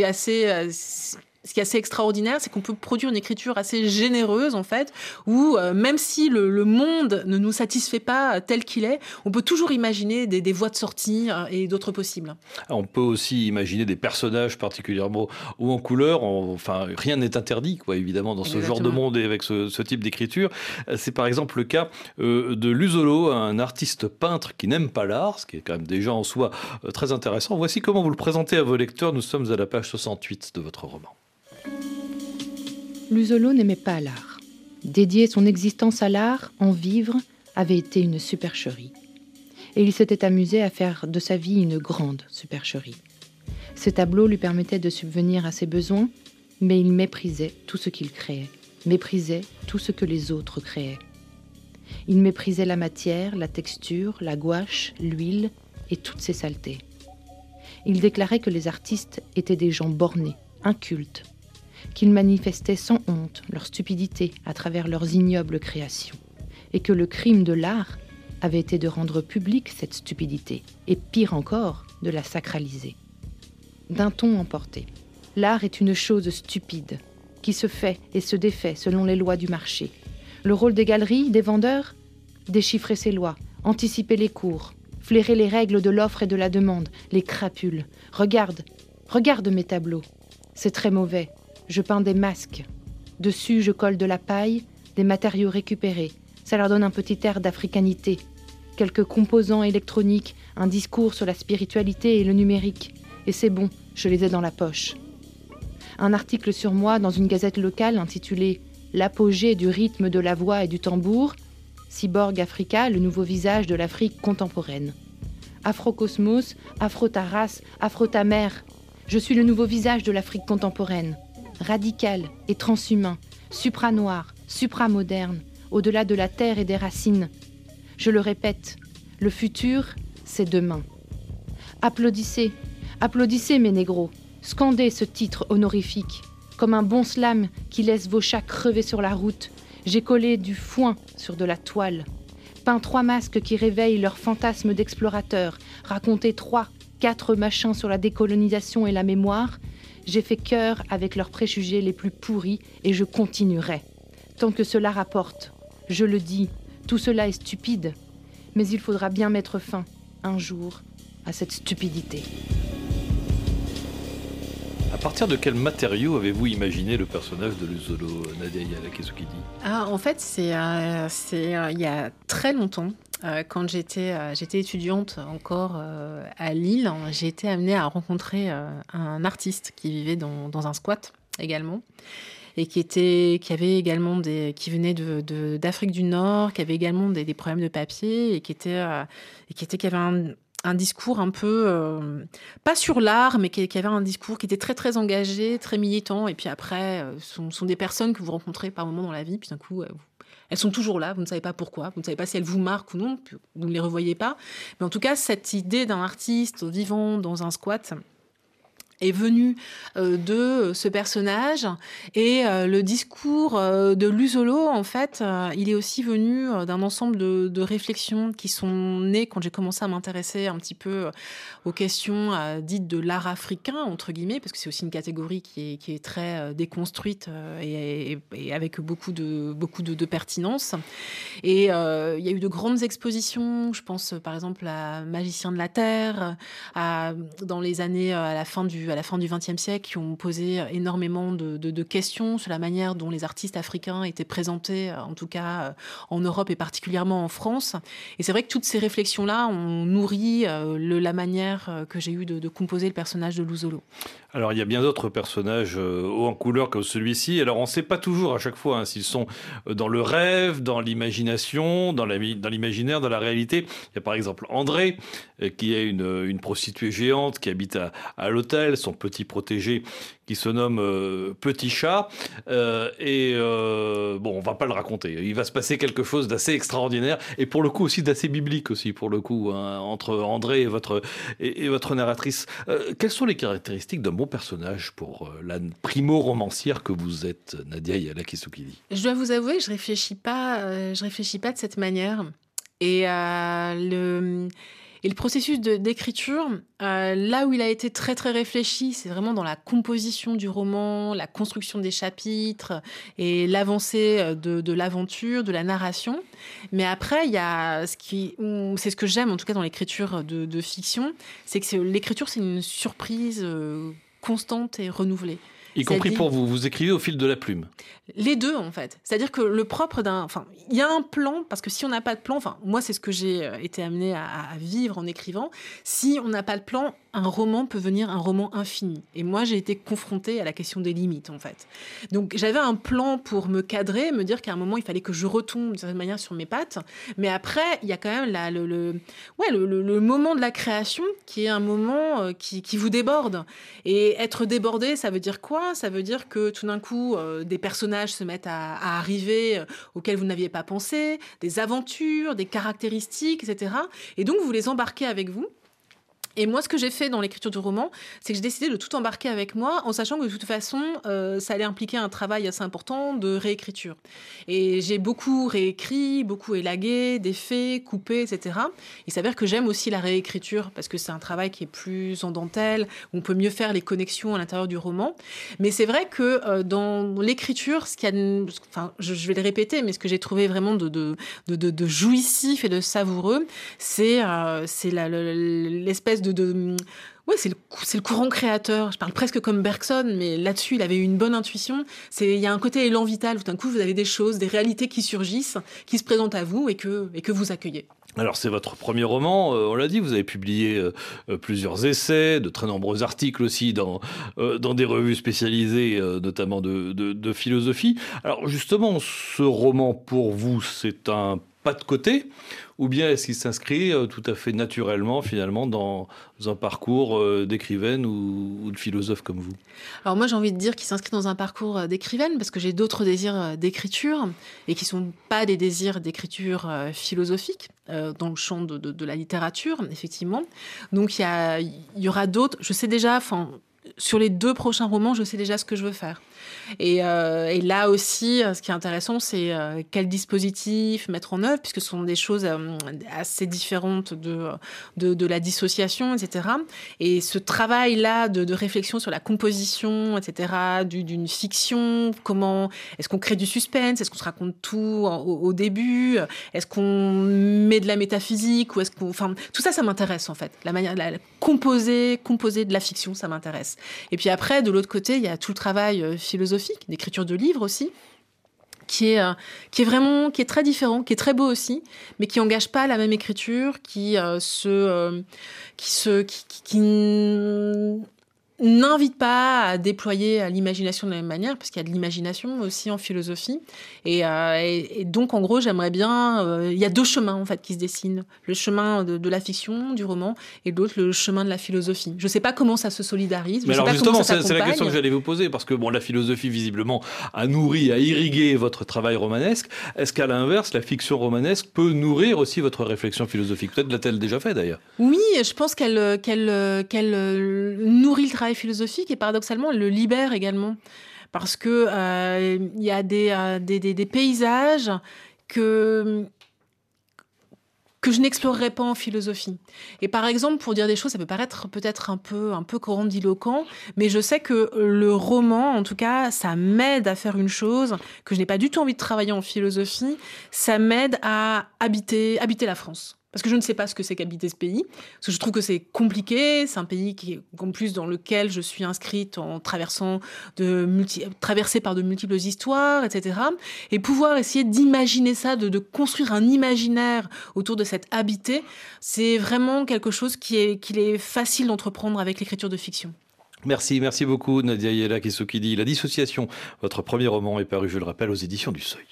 assez extraordinaire, c'est qu'on peut produire une écriture assez généreuse, en fait, où même si le monde ne nous satisfait pas tel qu'il est, on peut toujours imaginer des voies de sortie et d'autres possibles. On peut aussi imaginer des personnages particulièrement hauts en couleur. Enfin, rien n'est interdit, quoi, évidemment, dans ce genre de monde et avec ce type d'écriture. C'est par exemple le cas de Luzolo, un artiste peintre qui n'aime pas l'art, ce qui est quand même déjà en soi très intéressant. Voici comment vous le présentez à vos lecteurs. Nous sommes à la page 68 de votre roman. Luzolo n'aimait pas l'art. Dédier son existence à l'art, en vivre, avait été une supercherie. Et il s'était amusé à faire de sa vie une grande supercherie. Ses tableaux lui permettaient de subvenir à ses besoins, mais il méprisait tout ce qu'il créait, méprisait tout ce que les autres créaient. Il méprisait la matière, la texture, la gouache, l'huile et toutes ces saletés. Il déclarait que les artistes étaient des gens bornés, incultes, qu'ils manifestaient sans honte leur stupidité à travers leurs ignobles créations, et que le crime de l'art avait été de rendre publique cette stupidité, et pire encore, de la sacraliser. D'un ton emporté, l'art est une chose stupide, qui se fait et se défait selon les lois du marché. Le rôle des galeries, des vendeurs, déchiffrer ces lois, anticiper les cours, flairer les règles de l'offre et de la demande, les crapules. Regarde mes tableaux, c'est très mauvais. Je peins des masques. Dessus, je colle de la paille, des matériaux récupérés. Ça leur donne un petit air d'africanité. Quelques composants électroniques, un discours sur la spiritualité et le numérique. Et c'est bon, je les ai dans la poche. Un article sur moi dans une gazette locale intitulé « L'apogée du rythme de la voix et du tambour », Cyborg Africa, le nouveau visage de l'Afrique contemporaine. Afrocosmos, Afro-Taras, Afro-Tamer. Je suis le nouveau visage de l'Afrique contemporaine. Radical et transhumain, supra-noir, supra-moderne, au-delà de la terre et des racines. Je le répète, le futur, c'est demain. Applaudissez, applaudissez mes négros, scandez ce titre honorifique. Comme un bon slam qui laisse vos chats crever sur la route, j'ai collé du foin sur de la toile. Peint 3 masques qui réveillent leurs fantasmes d'explorateurs, raconté 3, 4 machins sur la décolonisation et la mémoire. J'ai fait cœur avec leurs préjugés les plus pourris et je continuerai. Tant que cela rapporte. Je le dis, tout cela est stupide, mais il faudra bien mettre fin, un jour, à cette stupidité. À partir de quel matériau avez-vous imaginé le personnage de Lusolo, Nadia Yala-Kesukidi ? En fait, c'est il y a très longtemps. Quand j'étais étudiante encore à Lille, j'ai été amenée à rencontrer un artiste qui vivait dans un squat également. Et qui avait également qui venait d'Afrique du Nord, qui avait également des problèmes de papier et qui avait un discours un peu, pas sur l'art, mais qui avait un discours qui était très, très engagé, très militant. Et puis après, sont des personnes que vous rencontrez par moments dans la vie, puis d'un coup, elles sont toujours là, vous ne savez pas pourquoi, vous ne savez pas si elles vous marquent ou non, vous ne les revoyez pas. Mais en tout cas, cette idée d'un artiste vivant dans un squat est venu de ce personnage et le discours de Lusolo, en fait, il est aussi venu d'un ensemble de réflexions qui sont nées quand j'ai commencé à m'intéresser un petit peu aux questions dites de l'art africain, entre guillemets, parce que c'est aussi une catégorie qui est très déconstruite et avec beaucoup de pertinence. Et il y a eu de grandes expositions, je pense par exemple à Magicien de la Terre, dans les années à la fin du XXe siècle, qui ont posé énormément de questions sur la manière dont les artistes africains étaient présentés, en tout cas en Europe et particulièrement en France. Et c'est vrai que toutes ces réflexions-là ont nourri la manière que j'ai eue de composer le personnage de Lusolo. Alors, il y a bien d'autres personnages hauts en couleur comme celui-ci. Alors, on ne sait pas toujours à chaque fois s'ils sont dans le rêve, dans l'imagination, dans l'imaginaire, dans la réalité. Il y a par exemple André, qui est une prostituée géante qui habite à l'hôtel, son petit protégé qui se nomme Petit Chat. Bon, on ne va pas le raconter. Il va se passer quelque chose d'assez extraordinaire et pour le coup aussi d'assez biblique aussi, pour le coup, entre André et votre narratrice. Quelles sont les caractéristiques d'un bon personnage pour la primo-romancière que vous êtes, Nadia Yala-Kesukidi ? Je dois vous avouer que je réfléchis pas de cette manière. Et le processus d'écriture, là où il a été très très réfléchi, c'est vraiment dans la composition du roman, la construction des chapitres et l'avancée de l'aventure, de la narration. Mais après, il y a c'est ce que j'aime en tout cas dans l'écriture de fiction, c'est que l'écriture c'est une surprise constante et renouvelée. Y compris pour vous, vous écrivez au fil de la plume. Les deux, en fait. C'est-à-dire que le propre il y a un plan, parce que si on n'a pas de plan, moi, c'est ce que j'ai été amenée à vivre en écrivant. Si on n'a pas de plan, un roman peut venir un roman infini. Et moi, j'ai été confrontée à la question des limites, en fait. Donc, j'avais un plan pour me cadrer, me dire qu'à un moment, il fallait que je retombe d'une certaine manière sur mes pattes. Mais après, il y a quand même le moment de la création qui est un moment qui vous déborde. Et être débordé, ça veut dire quoi ? Ça veut dire que tout d'un coup, des personnages se mettent à arriver auxquels vous n'aviez pas pensé, des aventures, des caractéristiques, etc. Et donc, vous les embarquez avec vous. Et moi, ce que j'ai fait dans l'écriture du roman, c'est que j'ai décidé de tout embarquer avec moi, en sachant que de toute façon, ça allait impliquer un travail assez important de réécriture. Et j'ai beaucoup réécrit, beaucoup élagué, défait, coupé, etc. Il s'avère que j'aime aussi la réécriture, parce que c'est un travail qui est plus en dentelle, où on peut mieux faire les connexions à l'intérieur du roman. Mais c'est vrai que dans l'écriture, ce qu'il y a, je vais le répéter, mais ce que j'ai trouvé vraiment de jouissif et de savoureux, c'est l'espèce Ouais, c'est le courant créateur. Je parle presque comme Bergson, mais là-dessus, il avait eu une bonne intuition. Il y a un côté élan vital. Tout d'un coup, vous avez des choses, des réalités qui surgissent, qui se présentent à vous et que vous accueillez. Alors c'est votre premier roman, on l'a dit, vous avez publié plusieurs essais, de très nombreux articles aussi dans des revues spécialisées, notamment de philosophie. Alors justement, ce roman pour vous, c'est un pas de côté, ou bien est-ce qu'il s'inscrit tout à fait naturellement finalement dans un parcours d'écrivaine ou de philosophe comme vous? Alors moi j'ai envie de dire qu'il s'inscrit dans un parcours d'écrivaine parce que j'ai d'autres désirs d'écriture et qui sont pas des désirs d'écriture philosophique dans le champ de la littérature effectivement. Donc il y aura d'autres, je sais déjà, sur les 2 prochains romans, je sais déjà ce que je veux faire. Et là aussi, ce qui est intéressant, c'est quel dispositif mettre en œuvre, puisque ce sont des choses assez différentes de la dissociation, etc. Et ce travail-là de réflexion sur la composition, etc., d'une fiction, comment est-ce qu'on crée du suspense, est-ce qu'on se raconte tout au début, est-ce qu'on met de la métaphysique, ou est-ce qu'on, tout ça, ça m'intéresse en fait. La manière de composer de la fiction, ça m'intéresse. Et puis après, de l'autre côté, il y a tout le travail philosophique, d'écriture de livres aussi, qui est très différent, qui est très beau aussi, mais qui engage pas la même écriture, qui n'invite pas à déployer l'imagination de la même manière, parce qu'il y a de l'imagination aussi en philosophie. Et donc, en gros, j'aimerais bien... il y a 2 chemins, en fait, qui se dessinent. Le chemin de la fiction, du roman, et l'autre, le chemin de la philosophie. Je ne sais pas comment ça se solidarise. Mais alors, justement, c'est la question que j'allais vous poser, parce que la philosophie, visiblement, a nourri, a irrigué votre travail romanesque. Est-ce qu'à l'inverse, la fiction romanesque peut nourrir aussi votre réflexion philosophique? Peut-être l'a-t-elle déjà fait, d'ailleurs. Oui, je pense qu'elle nourrit le travail philosophique et paradoxalement elle le libère également parce que il y a des paysages que je n'explorerais pas en philosophie. Et par exemple, pour dire des choses, ça peut paraître peut-être un peu grandiloquent, mais je sais que le roman, en tout cas, ça m'aide à faire une chose que je n'ai pas du tout envie de travailler en philosophie, ça m'aide à habiter la France. Parce que je ne sais pas ce que c'est qu'habiter ce pays. Parce que je trouve que c'est compliqué. C'est un pays en plus, dans lequel je suis inscrite en traversée par de multiples histoires, etc. Et pouvoir essayer d'imaginer ça, de construire un imaginaire autour de cet habité, c'est vraiment quelque chose qu'il est facile d'entreprendre avec l'écriture de fiction. Merci beaucoup Nadia Yela Kisokidi. La dissociation, votre premier roman est paru, je le rappelle, aux éditions du Seuil.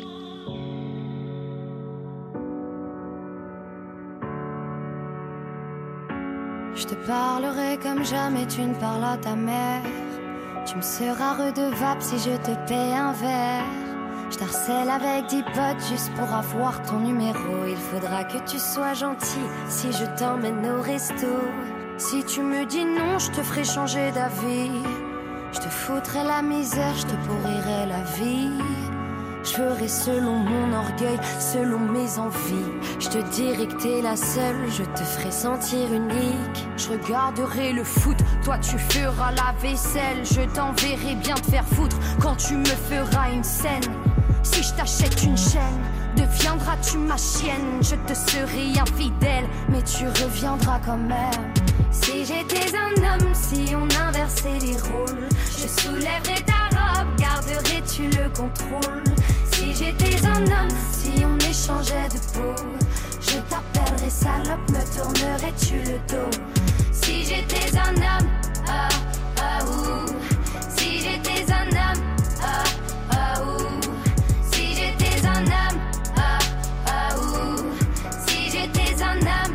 Je te parlerai comme jamais tu ne parles à ta mère. Tu me seras redevable si je te paie un verre. Je t'harcèle avec 10 potes juste pour avoir ton numéro. Il faudra que tu sois gentil si je t'emmène au resto. Si tu me dis non, je te ferai changer d'avis. Je te foutrai la misère, je te pourrirai la vie. Je ferai selon mon orgueil, selon mes envies. Je te dirai que t'es la seule, je te ferai sentir unique. Je regarderai le foot, toi tu feras la vaisselle. Je t'enverrai bien te faire foutre quand tu me feras une scène. Si je t'achète une chaîne, deviendras-tu ma chienne. Je te serai infidèle, mais tu reviendras quand même. Si j'étais un homme, si on inversait les rôles, je soulèverais ta robe, garderais-tu le contrôle? Si j'étais un homme, si on échangeait de peau, je t'appellerais salope, me tournerais-tu le dos? Si j'étais un homme, ouh. Si j'étais un homme, ouh. Si j'étais un homme, ouh. Si j'étais un homme,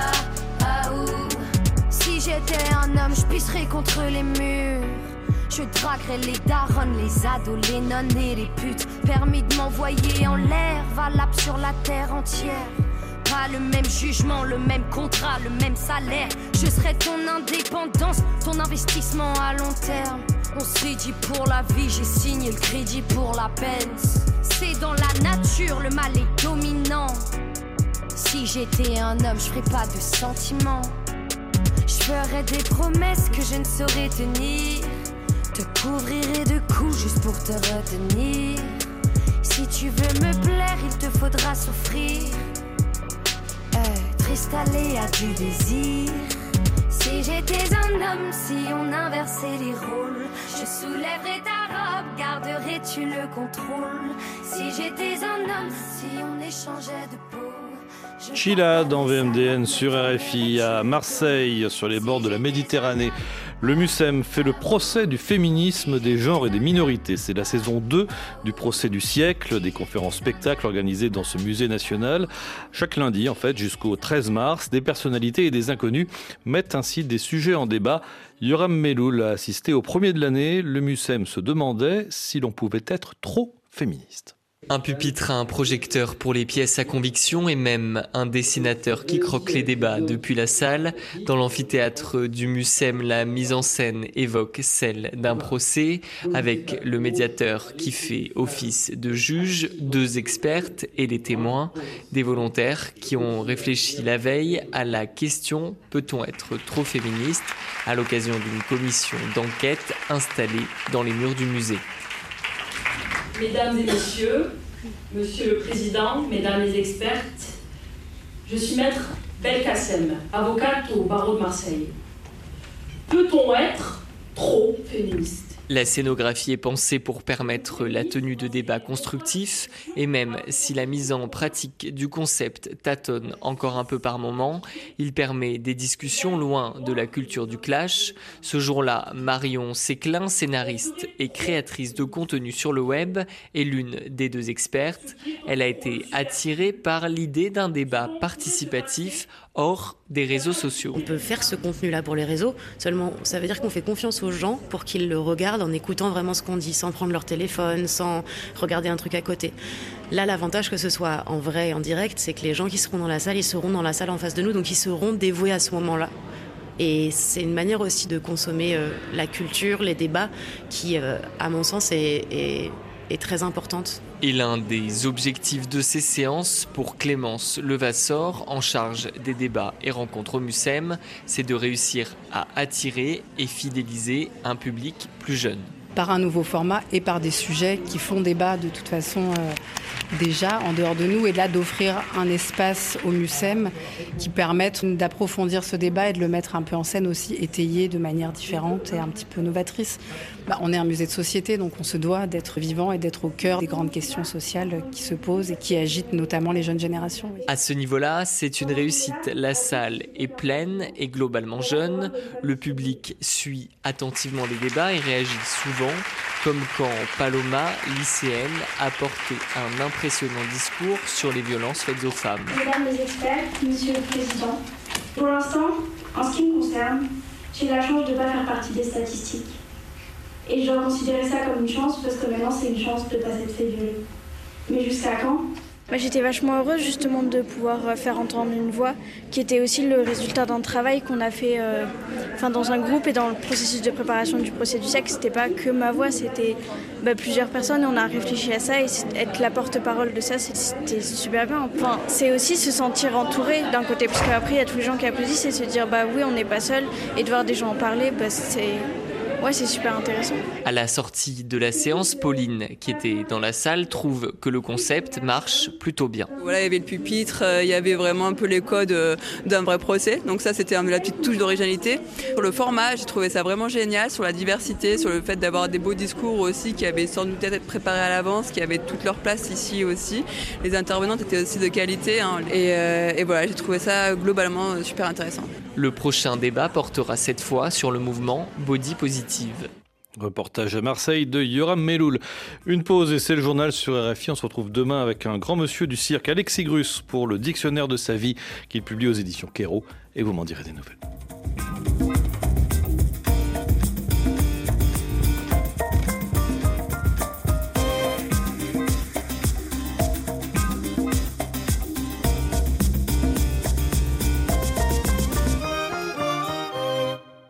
ouh. Si j'étais un homme, je pisserais contre les murs. Je draguerai les darons, les ados, les nonnes et les putes. Permis de m'envoyer en l'air, valable sur la terre entière. Pas le même jugement, le même contrat, le même salaire. Je serai ton indépendance, ton investissement à long terme. On s'est dit pour la vie, j'ai signé le crédit pour la peine. C'est dans la nature, le mal est dominant. Si j'étais un homme, je ferais pas de sentiments. Je ferais des promesses que je ne saurais tenir. Te couvrirai de coups juste pour te retenir. Si tu veux me plaire, il te faudra souffrir. Être installé à du désir. Si j'étais un homme, si on inversait les rôles, je soulèverais ta robe, garderais-tu le contrôle? Si j'étais un homme, si on échangeait de peau. Sheila dans VMDN sur RFI à Marseille, sur les bords de la Méditerranée. Le MUSEM fait le procès du féminisme, des genres et des minorités. C'est la saison 2 du procès du siècle, des conférences spectacles organisées dans ce musée national. Chaque lundi, en fait, jusqu'au 13 mars, des personnalités et des inconnus mettent ainsi des sujets en débat. Yoram Meloul a assisté au premier de l'année. Le MUSEM se demandait si l'on pouvait être trop féministe. Un pupitre, un projecteur pour les pièces à conviction et même un dessinateur qui croque les débats depuis la salle. Dans l'amphithéâtre du MUSEM, la mise en scène évoque celle d'un procès avec le médiateur qui fait office de juge, 2 expertes et des témoins, des volontaires qui ont réfléchi la veille à la question « Peut-on être trop féministe ?» à l'occasion d'une commission d'enquête installée dans les murs du musée. Mesdames et messieurs, Monsieur le Président, Mesdames les expertes, je suis maître Belkacem, avocate au barreau de Marseille. Peut-on être trop féministe ? La scénographie est pensée pour permettre la tenue de débats constructifs et même si la mise en pratique du concept tâtonne encore un peu par moment, il permet des discussions loin de la culture du clash. Ce jour-là, Marion Séclin, scénariste et créatrice de contenu sur le web, est l'une des 2 expertes. Elle a été attirée par l'idée d'un débat participatif hors des réseaux sociaux. On peut faire ce contenu-là pour les réseaux, seulement ça veut dire qu'on fait confiance aux gens pour qu'ils le regardent en écoutant vraiment ce qu'on dit, sans prendre leur téléphone, sans regarder un truc à côté. Là, l'avantage que ce soit en vrai et en direct, c'est que les gens qui seront dans la salle, ils seront dans la salle en face de nous, donc ils seront dévoués à ce moment-là. Et c'est une manière aussi de consommer la culture, les débats, qui, à mon sens, est très importante. Et l'un des objectifs de ces séances pour Clémence Levasseur, en charge des débats et rencontres au MUSEM, c'est de réussir à attirer et fidéliser un public plus jeune. Par un nouveau format et par des sujets qui font débat de toute façon déjà en dehors de nous, et là d'offrir un espace au MUSEM qui permette d'approfondir ce débat et de le mettre un peu en scène aussi, étayé de manière différente et un petit peu novatrice. On est un musée de société, donc on se doit d'être vivant et d'être au cœur des grandes questions sociales qui se posent et qui agitent notamment les jeunes générations. À ce niveau-là, c'est une réussite. La salle est pleine et globalement jeune. Le public suit attentivement les débats et réagit souvent, comme quand Paloma, lycéenne, a porté un impressionnant discours sur les violences faites aux femmes. Mesdames les experts, Monsieur le Président, pour l'instant, en ce qui me concerne, j'ai la chance de ne pas faire partie des statistiques. Et je dois considérer ça comme une chance parce que maintenant c'est une chance de ne pas s'être fait violer. Mais jusqu'à quand ? J'étais vachement heureuse justement de pouvoir faire entendre une voix qui était aussi le résultat d'un travail qu'on a fait dans un groupe et dans le processus de préparation du procès du siècle. C'était pas que ma voix, c'était plusieurs personnes et on a réfléchi à ça et être la porte-parole de ça, c'était super bien. C'est aussi se sentir entouré d'un côté parce qu'après il y a tous les gens qui applaudissent et se dire oui on n'est pas seul et de voir des gens en parler, c'est super intéressant. À la sortie de la séance, Pauline, qui était dans la salle, trouve que le concept marche plutôt bien. Voilà, il y avait le pupitre, il y avait vraiment un peu les codes d'un vrai procès. Donc ça, c'était la petite touche d'originalité. Sur le format, j'ai trouvé ça vraiment génial, sur la diversité, sur le fait d'avoir des beaux discours aussi qui avaient sans doute être préparés à l'avance, qui avaient toute leur place ici aussi. Les intervenantes étaient aussi de qualité. Et voilà, j'ai trouvé ça globalement super intéressant. Le prochain débat portera cette fois sur le mouvement Body Positive. Reportage à Marseille de Yoram Meloul. Une pause et c'est le journal sur RFI. On se retrouve demain avec un grand monsieur du cirque, Alexis Grus, pour le dictionnaire de sa vie qu'il publie aux éditions Kéro. Et vous m'en direz des nouvelles.